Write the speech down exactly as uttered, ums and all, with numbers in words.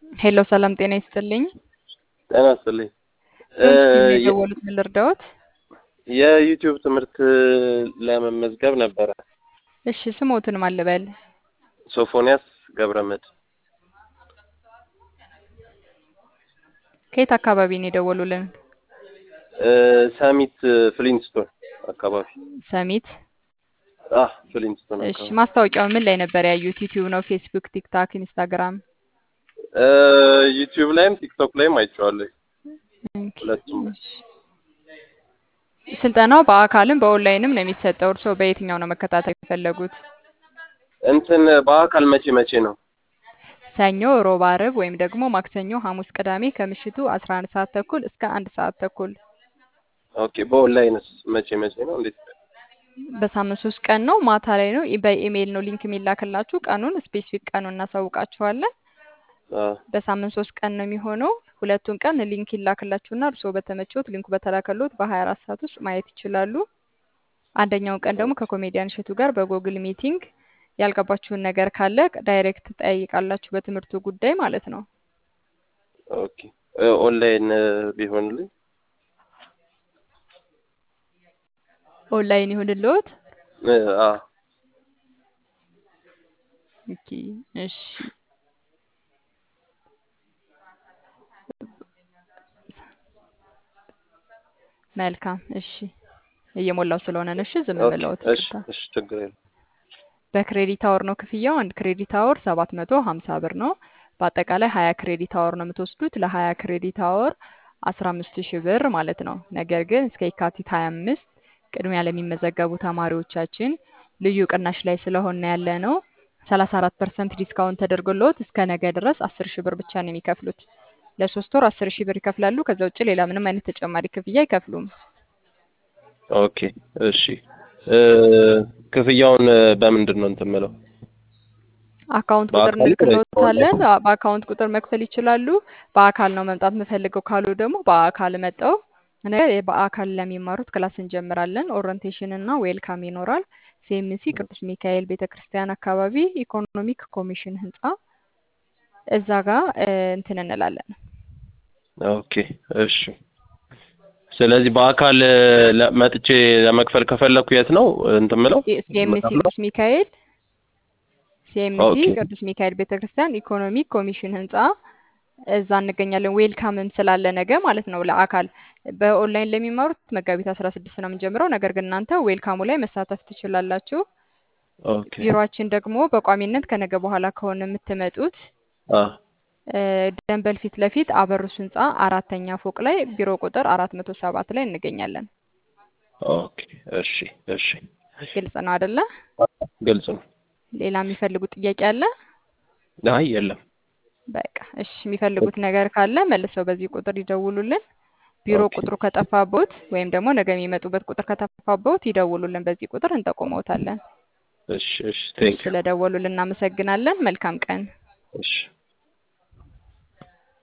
ሄሎ ሰላም ጤና ይስጥልኝ። ጤና ይስጥልኝ። ዶንት ቲቪ ነው የደወሉት፣ ምን ልርዳዎት? የዩቲዩብ ትምህርት ለመመዝገብ ነበረ። እሺ ስሞትን ማን ልበል? ሶፎንያስ ገብረመድ። ከየት አካባቢ ነው የደወሉልን? ሳሚት ፍሊንስቶን አካባቢ። ሰሚት። አህ ፍሊንስቶን እሺ አካባቢ። ማስታወቂያው ምን ላይ ነበር ያዩት? ዩቲዩብ ነው፣ ፌስቡክ፣ ቲክታክ፣ ኢንስታግራም? ዩቲዩብ ላይም ቲክቶክ ላይም አይቼዋለሁ። ኦኬ፣ ሁለቱም ላይ። እሺ። ስልጠናው በአካልም በኦንላይንም ነው የሚሰጠው። እርስዎ በየትኛው ነው መከታተል የፈለጉት? እንትን በአካል መቼ መቼ ነው? ሰኞ፣ ሮብ፣ ዓርብ ወይም ደግሞ ማክሰኞ፣ ሐሙስ፣ ቅዳሜ ከምሽቱ አስራ አንድ ሰዓት ተኩል እስከ አንድ ሰዓት ተኩል። ኦኬ። በኦንላይንስ መቼ መቼ ነው? እንዴት? በሳምንት ሶስት ቀን ነው። ማታ ላይ ነው። በኢሜይል ነው ሊንክ የሚላክላችሁ። ቀኑን ስፔሲፊክ ቀኑን እናሳውቃችኋለን። አ በሳምንት ሶስት ቀን ነው የሚሆነው። ሁለቱን ቀን ሊንክ ይላክላችሁና እርስዎ በተመቾት ሊንኩ በተላከሎት በሀያ አራት ሰዓት ውስጥ ማየት ይችላሉ። አንደኛውን ቀን ደግሞ ከኮሜዲያን እሸቱ ጋር በጎግል ሚቲንግ ያልገባችሁን ነገር ካለ ዳይሬክት ትጠይቃላችሁ፣ በትምህርቱ ጉዳይ ማለት ነው። ኦኬ። ኦንላይን ቢሆንልኝ? ኦንላይን ይሁንልዎት? አ ኦኬ፣ እሺ። መልካም፣ እሺ። እየሞላው ስለሆነ ነው። እሺ ዝም ኦኬ። ብለውት እሺ ይቅርታ። እሺ፣ ችግር የለም። በክሬዲት አወር ነው ክፍያው። አንድ ክሬዲት አወር ሰባት መቶ ሀምሳ ብር ነው። በአጠቃላይ ሀያ ክሬዲት አወር ነው የምትወስዱት። ለሀያ ክሬዲት አወር አስራ አምስት ሺህ ብር ማለት ነው። ነገር ግን እስከ የካቲት ሀያ አምስት ቅድሚያ ለሚመዘገቡ ተማሪዎቻችን ልዩ ቅናሽ ላይ ስለሆነ ያለ ነው ሰላሳ አራት ፐርሰንት ዲስካውንት ተደርጎልዎት እስከ ነገ ድረስ አስር ሺህ ብር ብቻ ነው የሚከፍሉት። ለሶስት ወር አስር ሺህ ብር ይከፍላሉ። ከዛ ውጭ ሌላ ምንም አይነት ተጨማሪ ክፍያ አይከፍሉም። ኦኬ። እሺ። ክፍያውን በምንድን ነው እንትን የምለው? አካውንት ቁጥር በአካል ወይስ እንልክልዎታለን። አ- በአካውንት ቁጥር መክፈል ይችላሉ። በአካል ነው መምጣት የምፈልገው ካሉ ደግሞ በአካል መጠው ነገር በአካል ለሚማሩት ክላስ እንጀምራለን። ኦሪንቴሽን እና ዌልካም ይኖራል። ሲኤምሲ ቅዱስ ሚካኤል ቤተክርስቲያን አካባቢ ኢኮኖሚክ ኮሚሽን ህንጻ እዛ ጋር እ፣ እንትን እንላለን። ኦኬ። እሺ። ስለዚህ በአካል ለ- መጥቼ ለመክፈል ከፈለኩ የት ነው እንትን የምለው? ሲኤምሲ የምከፍለው? ቅዱስ ሚካኤል ሲኤምሲ ኦኬ። ቅዱስ ሚካኤል ቤተክርስቲያን ኢኮኖሚክ ኮሚሽን ህንጻ እዛ እንገኛለን። ዌልካምም ስላለ ነገ ማለት ነው። ለአካል በኦንላይን ለሚማሩት መጋቢት አስራ ስድስት ነው የምንጀምረው። ነገር ግን እናንተ ዌልካሙ ላይ መሳተፍ ትችላላችሁ። ኦኬ። ቢሮአችን ደግሞ በቋሚነት ከነገ በኋላ ከሆነ የምትመጡት አ እ፣ ደንበል ፊት ለፊት አበሩስ ህንጻ አራተኛ ፎቅ ላይ ቢሮ ቁጥር አራት መቶ ሰባት ላይ እንገኛለን። ኦኬ። እሺ እሺ። ግልጽ ነው አይደለ? ግልጽ ነው። ሌላ የሚፈልጉት ጥያቄ አለ? አይ የለም። በቃ እሺ፣ የሚፈልጉት ነገር ካለ መልሰው በዚህ ቁጥር ይደውሉልን። ቢሮ ኦኬ። ቁጥሩ ከጠፋቦት ወይም ደግሞ ነገ የሚመጡበት ቁጥር ከጠፋቦት ይደውሉልን። በዚህ ቁጥር እንጠቁመውታለን። እሺ እሺ። ቴንክ ዩ። ስለደወሉልን እናመሰግናለን። መልካም ቀን። እሺ